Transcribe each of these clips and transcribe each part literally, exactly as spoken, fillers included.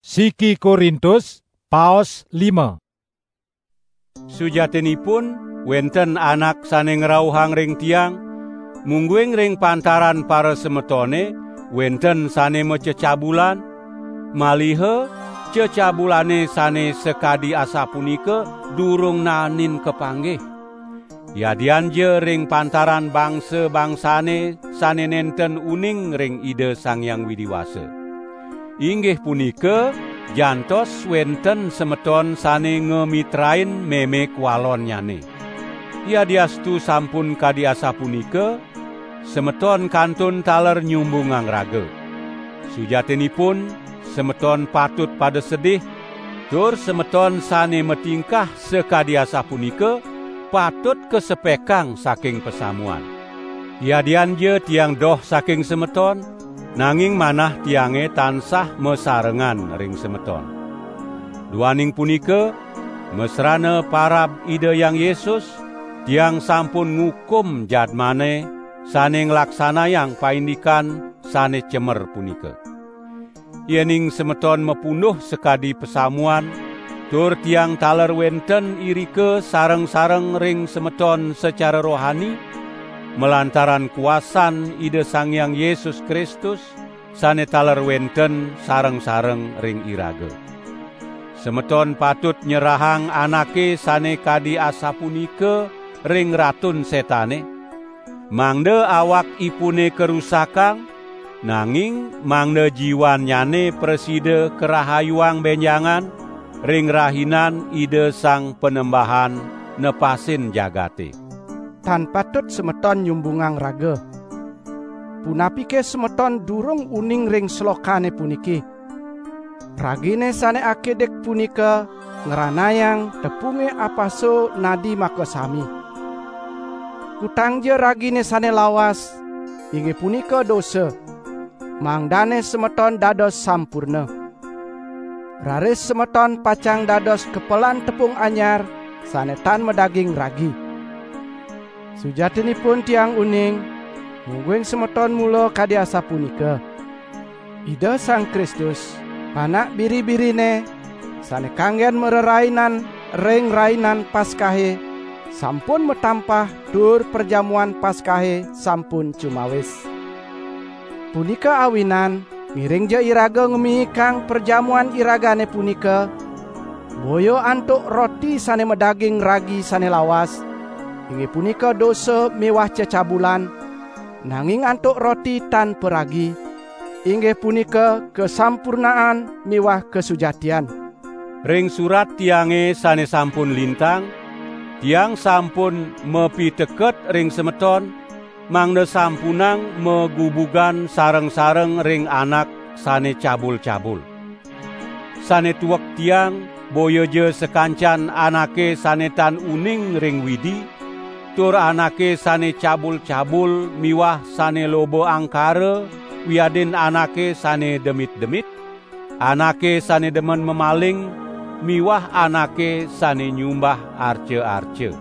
Siki Korintus paos lima. Sujatinipun wenten anak sane ngrauhang ring tiang, mungguing ring pantaran para semetone wenten sane mececabulan, malihe cecabulane sane sekadi asapunika durung nanin kepanggih. Yadian je ring pantaran bangsa-bangsane sane nenten uning ring ide Sang Hyang Widiwasa. Inggih punika jantos wenten semeton sane ngemitrain meme kwalonyane. Yadiastu sampun kadiasa punika semeton kantun taler nyumbungang raga. Sujatinipun semeton patut pada sedih, tur semeton sane metingkah sekadiasa punika patut kesepekang saking pesamuan. Yadian je tiang doh saking semeton, nanging manah tiange tansah mesarengan ring semeton. Duaning punika mesrane parab ide yang Yesus, tiang sampun ngukum jadmane sane nglaksanayang paindikan sane cemer punika. Yening semeton mepunduh sekadi pesamuan, tur tiang taler wenten irike sareng-sareng ring semeton secara rohani, melantaran kuasan ide Sang Hyang Yesus Kristus sane taler wenten sareng-sareng ring iraga. Semeton patut nyerahang anake sane kadi asapunika ring ratun setane, mangde awak ipune kerusakang, nanging mangde jiwanyane preside kerahayuang benjangan ring rahinan ide Sang Penembahan nepasin jagate. Tan patut semeton nyumbungang raga. Punapike semeton durung uning ring slokane puniki. Ragine sane akedek punika ngeranayang tepunge apaso nadi makasami. Kutangje ragine sane lawas, inggih punika dosa. Mangdane semeton dados sampurna. Raris semeton pacang dados kepelan tepung anyar sane tan medaging ragi. Sujatinipun tiang uning, mungguing semeton mula kadiasa punika. Ida Sang Kristus, panak biri-birine, sane kanggen mererainan ring rainan paskahe, sampun metampah dur perjamuan paskahe sampun cumawis. Punika awinan, miring je iraga ngemi kang perjamuan iragane punika, boyo antuk roti sane medaging ragi sane lawas, inggih punika dosa mewah cecabulan, nanging antuk roti tan peragi, inggih punika kesampurnaan mewah kesujatian. Ring surat tiange sane sampun lintang, tiang sampun mepi teket ring semeton, mangde sampunang megubugan sareng-sareng ring anak sane cabul-cabul. Sane tuwek tiang boyo je sekancan anake sane tan uning ring widi, tur anake sane cabul-cabul miwah sane lobo angkara, wiadin anake sane demit-demit, anake sane demen memaling, miwah anake sane nyumbah arce-arce.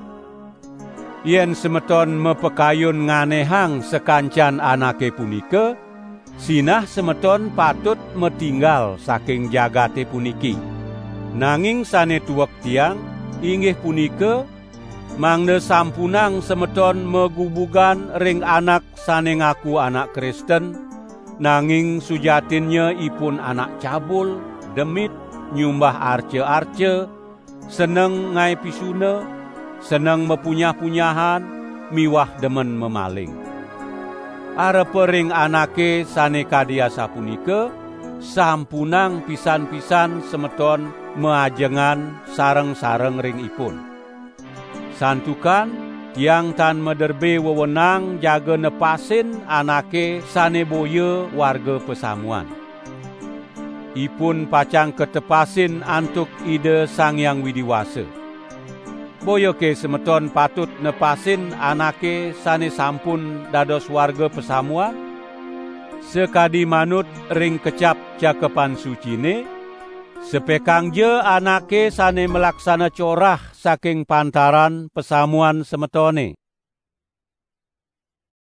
Yen semeton mepekayun nganehang sekancan anake punika, sinah semeton patut metinggal saking jagate puniki. Nanging sane tuwek tiang, inggih punika mangde sampunang semeton megubugan ring anak sane ngaku anak Kristen, nanging sujatinnya ipun anak cabul, demit, nyumbah arce-arce, seneng ngai pisuna, seneng mepunyah-punyahan, miwah demen memaling. Arepe ring anake sane kadiasa punika, sampunang pisan-pisan semeton meajengan sareng-sareng ring ipun. Santukan, tiang tan mederbe wewenang jaga nepasin anake sane boya warga pesamuan. Ipun pacang ketepasin antuk ide Sang Hyang Widiwasa. Boya ke semeton patut nepasin anake sane sampun dados warga pesamuan? Sekadi manut ring kecap cakepan sucine, sepekang je anake sane melaksana corah saking pantaran pesamuan semetone.